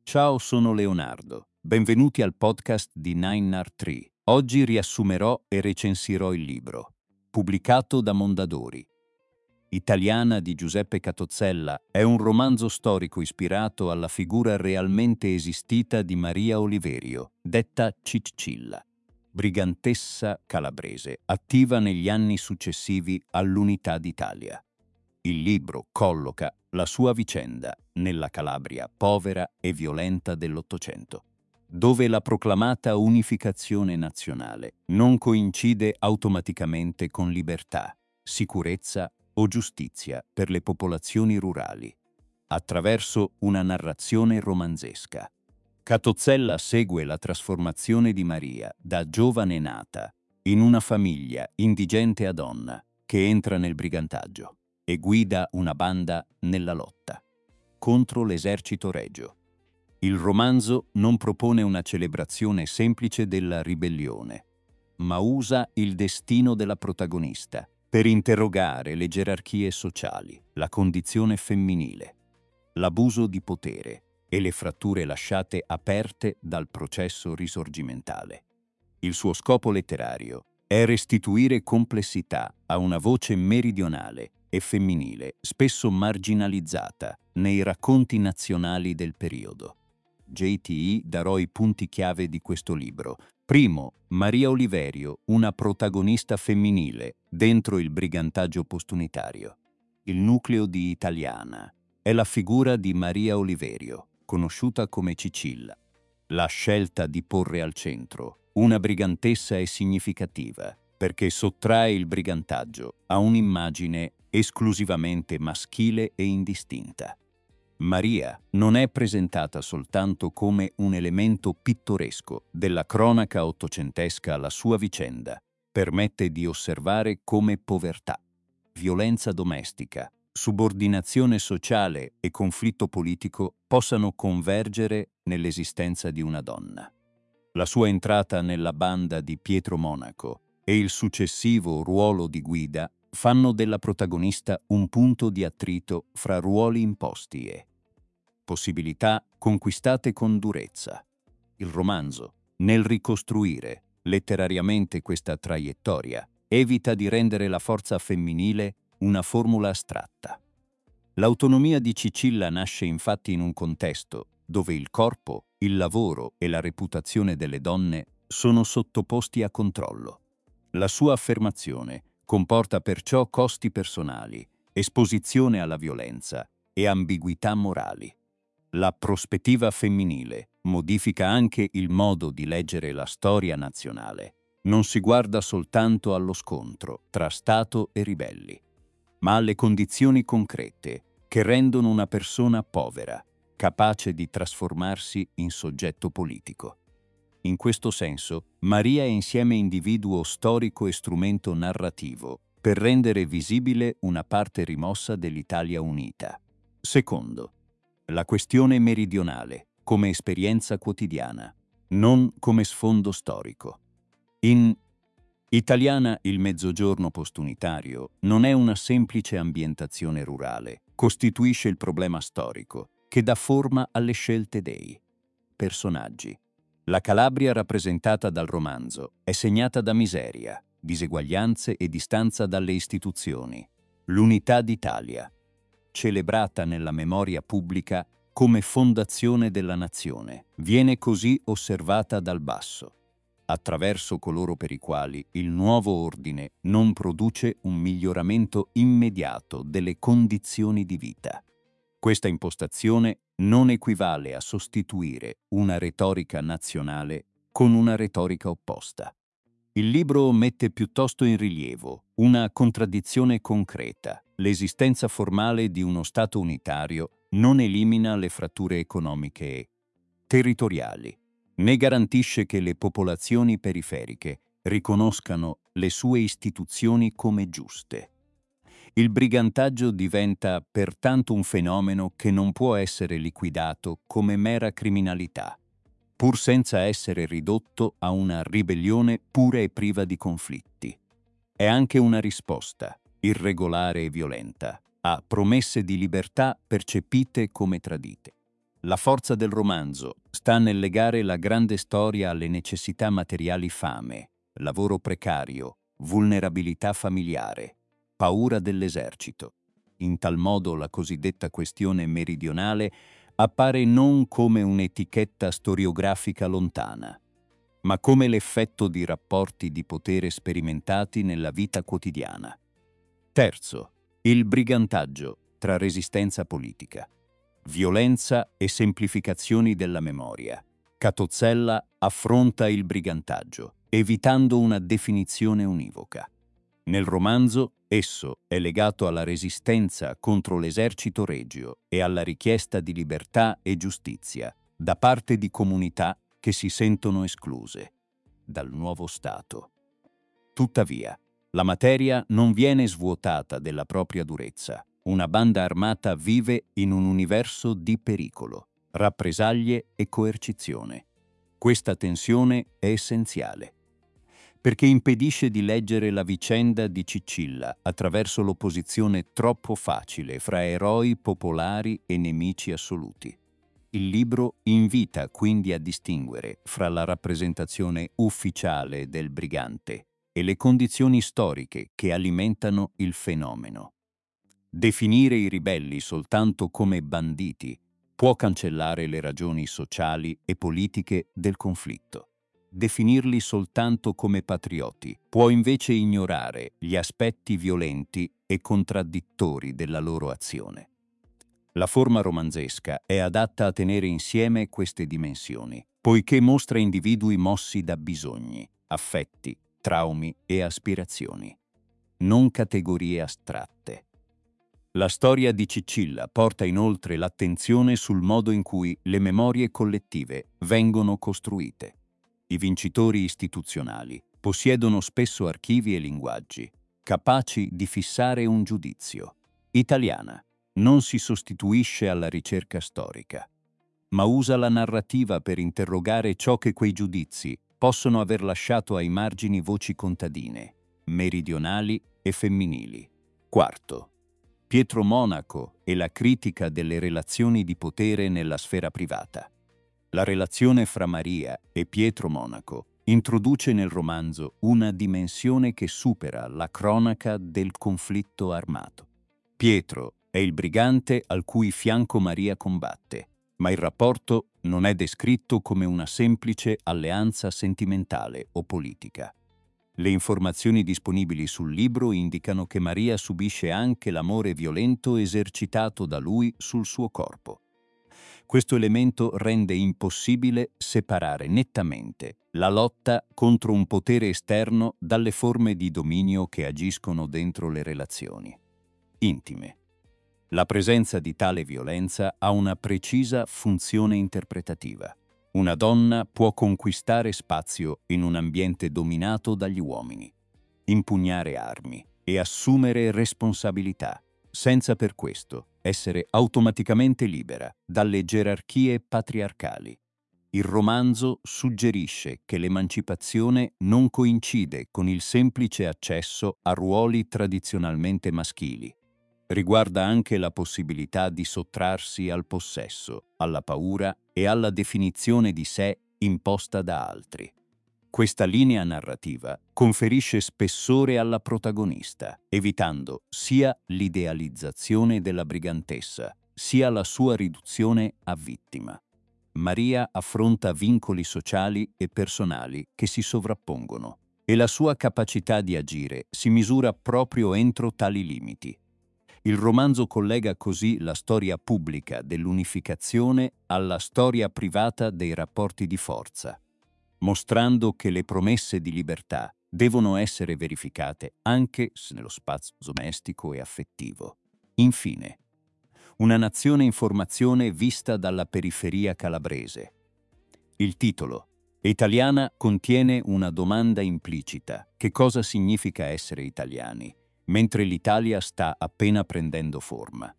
Ciao, sono Leonardo. Benvenuti al podcast di 9R3. Oggi riassumerò e recensirò il libro, pubblicato da Mondadori. Italiana di Giuseppe Catozzella è un romanzo storico ispirato alla figura realmente esistita di Maria Oliverio, detta Cicilla, brigantessa calabrese, attiva negli anni successivi all'Unità d'Italia. Il libro colloca la sua vicenda nella Calabria povera e violenta dell'Ottocento, dove la proclamata unificazione nazionale non coincide automaticamente con libertà, sicurezza o giustizia per le popolazioni rurali, attraverso una narrazione romanzesca. Catozzella segue la trasformazione di Maria, da giovane nata, in una famiglia indigente a donna, che entra nel brigantaggio e guida una banda nella lotta contro l'esercito regio. Il romanzo non propone una celebrazione semplice della ribellione, ma usa il destino della protagonista per interrogare le gerarchie sociali, la condizione femminile, l'abuso di potere e le fratture lasciate aperte dal processo risorgimentale. Il suo scopo letterario è restituire complessità a una voce meridionale e femminile, spesso marginalizzata nei racconti nazionali del periodo. JTI darò i punti chiave di questo libro. Primo, Maria Oliverio, una protagonista femminile dentro il brigantaggio postunitario. Il nucleo di Italiana è la figura di Maria Oliverio, conosciuta come Cicilla. La scelta di porre al centro una brigantessa è significativa perché sottrae il brigantaggio a un'immagine esclusivamente maschile e indistinta. Maria non è presentata soltanto come un elemento pittoresco della cronaca ottocentesca. La sua vicenda permette di osservare come povertà, violenza domestica, subordinazione sociale e conflitto politico possano convergere nell'esistenza di una donna. La sua entrata nella banda di Pietro Monaco e il successivo ruolo di guida fanno della protagonista un punto di attrito fra ruoli imposti e possibilità conquistate con durezza. Il romanzo, nel ricostruire letterariamente questa traiettoria, evita di rendere la forza femminile una formula astratta. L'autonomia di Cicilla nasce infatti in un contesto dove il corpo, il lavoro e la reputazione delle donne sono sottoposti a controllo. La sua affermazione comporta perciò costi personali, esposizione alla violenza e ambiguità morali. La prospettiva femminile modifica anche il modo di leggere la storia nazionale. Non si guarda soltanto allo scontro tra Stato e ribelli, ma alle condizioni concrete che rendono una persona povera, capace di trasformarsi in soggetto politico. In questo senso, Maria è insieme individuo storico e strumento narrativo per rendere visibile una parte rimossa dell'Italia unita. Secondo, la questione meridionale come esperienza quotidiana, non come sfondo storico. In Italiana, il mezzogiorno postunitario non è una semplice ambientazione rurale, costituisce il problema storico che dà forma alle scelte dei personaggi. La Calabria rappresentata dal romanzo è segnata da miseria, diseguaglianze e distanza dalle istituzioni. L'Unità d'Italia, celebrata nella memoria pubblica come fondazione della nazione, viene così osservata dal basso, attraverso coloro per i quali il nuovo ordine non produce un miglioramento immediato delle condizioni di vita. Questa impostazione non equivale a sostituire una retorica nazionale con una retorica opposta. Il libro mette piuttosto in rilievo una contraddizione concreta. L'esistenza formale di uno Stato unitario non elimina le fratture economiche e territoriali, né garantisce che le popolazioni periferiche riconoscano le sue istituzioni come giuste. Il brigantaggio diventa pertanto un fenomeno che non può essere liquidato come mera criminalità, pur senza essere ridotto a una ribellione pura e priva di conflitti. È anche una risposta, irregolare e violenta, a promesse di libertà percepite come tradite. La forza del romanzo sta nel legare la grande storia alle necessità materiali: fame, lavoro precario, vulnerabilità familiare, paura dell'esercito. In tal modo la cosiddetta questione meridionale appare non come un'etichetta storiografica lontana, ma come l'effetto di rapporti di potere sperimentati nella vita quotidiana. Terzo, il brigantaggio tra resistenza politica, violenza e semplificazioni della memoria. Catozzella affronta il brigantaggio, evitando una definizione univoca. Nel romanzo, esso è legato alla resistenza contro l'esercito regio e alla richiesta di libertà e giustizia da parte di comunità che si sentono escluse dal nuovo Stato. Tuttavia, la materia non viene svuotata della propria durezza. Una banda armata vive in un universo di pericolo, rappresaglie e coercizione. Questa tensione è essenziale, perché impedisce di leggere la vicenda di Cicilla attraverso l'opposizione troppo facile fra eroi popolari e nemici assoluti. Il libro invita quindi a distinguere fra la rappresentazione ufficiale del brigante e le condizioni storiche che alimentano il fenomeno. Definire i ribelli soltanto come banditi può cancellare le ragioni sociali e politiche del conflitto. Definirli soltanto come patrioti può invece ignorare gli aspetti violenti e contraddittori della loro azione. La forma romanzesca è adatta a tenere insieme queste dimensioni, poiché mostra individui mossi da bisogni, affetti, traumi e aspirazioni, non categorie astratte. La storia di Cicilla porta inoltre l'attenzione sul modo in cui le memorie collettive vengono costruite. I vincitori istituzionali possiedono spesso archivi e linguaggi capaci di fissare un giudizio. Italiana non si sostituisce alla ricerca storica, ma usa la narrativa per interrogare ciò che quei giudizi possono aver lasciato ai margini voci contadine, meridionali e femminili. Quarto, Pietro Monaco e la critica delle relazioni di potere nella sfera privata. La relazione fra Maria e Pietro Monaco introduce nel romanzo una dimensione che supera la cronaca del conflitto armato. Pietro è il brigante al cui fianco Maria combatte, ma il rapporto non è descritto come una semplice alleanza sentimentale o politica. Le informazioni disponibili sul libro indicano che Maria subisce anche l'amore violento esercitato da lui sul suo corpo. Questo elemento rende impossibile separare nettamente la lotta contro un potere esterno dalle forme di dominio che agiscono dentro le relazioni intime. La presenza di tale violenza ha una precisa funzione interpretativa. Una donna può conquistare spazio in un ambiente dominato dagli uomini, impugnare armi e assumere responsabilità, senza per questo essere automaticamente libera dalle gerarchie patriarcali. Il romanzo suggerisce che l'emancipazione non coincide con il semplice accesso a ruoli tradizionalmente maschili. Riguarda anche la possibilità di sottrarsi al possesso, alla paura e alla definizione di sé imposta da altri. Questa linea narrativa conferisce spessore alla protagonista, evitando sia l'idealizzazione della brigantessa, sia la sua riduzione a vittima. Maria affronta vincoli sociali e personali che si sovrappongono, e la sua capacità di agire si misura proprio entro tali limiti. Il romanzo collega così la storia pubblica dell'unificazione alla storia privata dei rapporti di forza, mostrando che le promesse di libertà devono essere verificate anche nello spazio domestico e affettivo. Infine, una nazione in formazione vista dalla periferia calabrese. Il titolo, Italiana, contiene una domanda implicita: che cosa significa essere italiani, mentre l'Italia sta appena prendendo forma?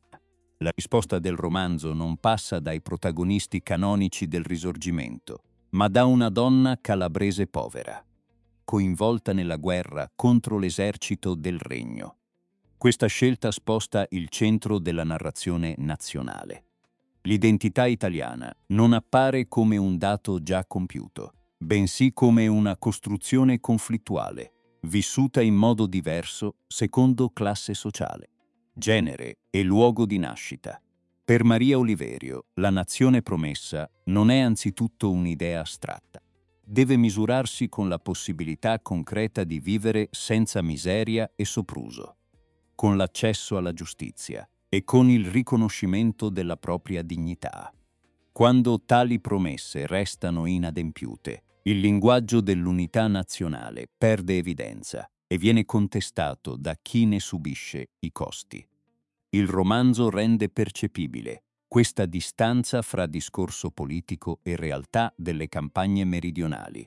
La risposta del romanzo non passa dai protagonisti canonici del Risorgimento, ma da una donna calabrese povera, coinvolta nella guerra contro l'esercito del Regno. Questa scelta sposta il centro della narrazione nazionale. L'identità italiana non appare come un dato già compiuto, bensì come una costruzione conflittuale, vissuta in modo diverso secondo classe sociale, genere e luogo di nascita. Per Maria Oliverio, la nazione promessa non è anzitutto un'idea astratta. Deve misurarsi con la possibilità concreta di vivere senza miseria e sopruso, con l'accesso alla giustizia e con il riconoscimento della propria dignità. Quando tali promesse restano inadempiute, il linguaggio dell'unità nazionale perde evidenza e viene contestato da chi ne subisce i costi. Il romanzo rende percepibile questa distanza fra discorso politico e realtà delle campagne meridionali.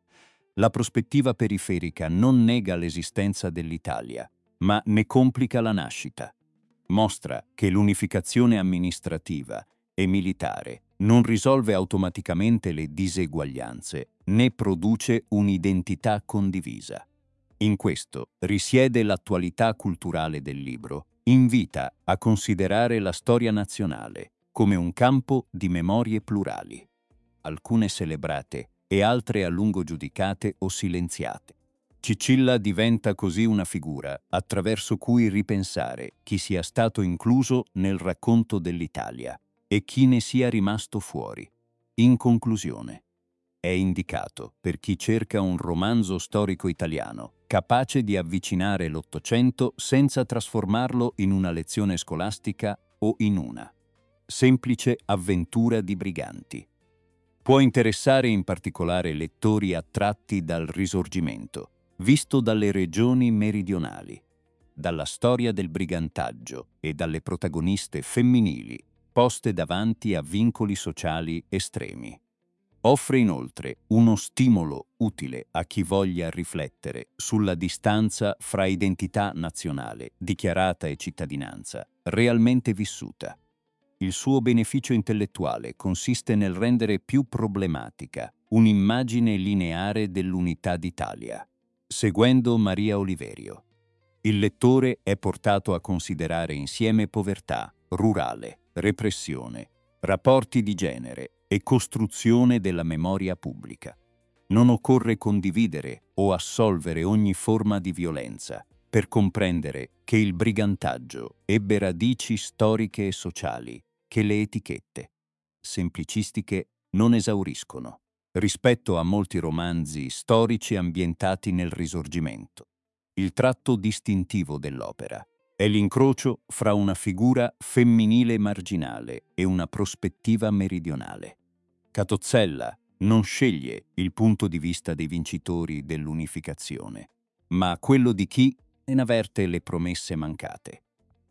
La prospettiva periferica non nega l'esistenza dell'Italia, ma ne complica la nascita. Mostra che l'unificazione amministrativa e militare non risolve automaticamente le diseguaglianze né produce un'identità condivisa. In questo risiede l'attualità culturale del libro. Invita a considerare la storia nazionale come un campo di memorie plurali, alcune celebrate e altre a lungo giudicate o silenziate. Cicilla diventa così una figura attraverso cui ripensare chi sia stato incluso nel racconto dell'Italia e chi ne sia rimasto fuori. In conclusione, è indicato per chi cerca un romanzo storico italiano capace di avvicinare l'Ottocento senza trasformarlo in una lezione scolastica o in una semplice avventura di briganti. Può interessare in particolare lettori attratti dal Risorgimento, visto dalle regioni meridionali, dalla storia del brigantaggio e dalle protagoniste femminili poste davanti a vincoli sociali estremi. Offre inoltre uno stimolo utile a chi voglia riflettere sulla distanza fra identità nazionale, dichiarata e cittadinanza, realmente vissuta. Il suo beneficio intellettuale consiste nel rendere più problematica un'immagine lineare dell'unità d'Italia, seguendo Maria Oliverio. Il lettore è portato a considerare insieme povertà, rurale, repressione, rapporti di genere e costruzione della memoria pubblica. Non occorre condividere o assolvere ogni forma di violenza per comprendere che il brigantaggio ebbe radici storiche e sociali che le etichette semplicistiche non esauriscono, rispetto a molti romanzi storici ambientati nel Risorgimento. Il tratto distintivo dell'opera è l'incrocio fra una figura femminile marginale e una prospettiva meridionale. Catozzella non sceglie il punto di vista dei vincitori dell'unificazione, ma quello di chi ne avverte le promesse mancate.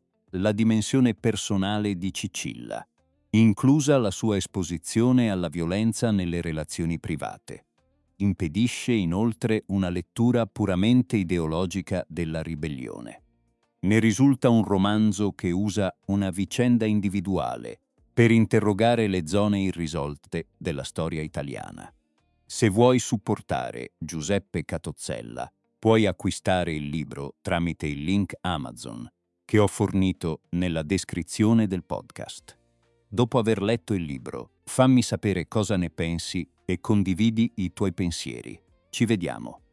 La dimensione personale di Cicilla, inclusa la sua esposizione alla violenza nelle relazioni private, impedisce inoltre una lettura puramente ideologica della ribellione. Ne risulta un romanzo che usa una vicenda individuale per interrogare le zone irrisolte della storia italiana. Se vuoi supportare Giuseppe Catozzella, puoi acquistare il libro tramite il link Amazon che ho fornito nella descrizione del podcast. Dopo aver letto il libro, fammi sapere cosa ne pensi e condividi i tuoi pensieri. Ci vediamo.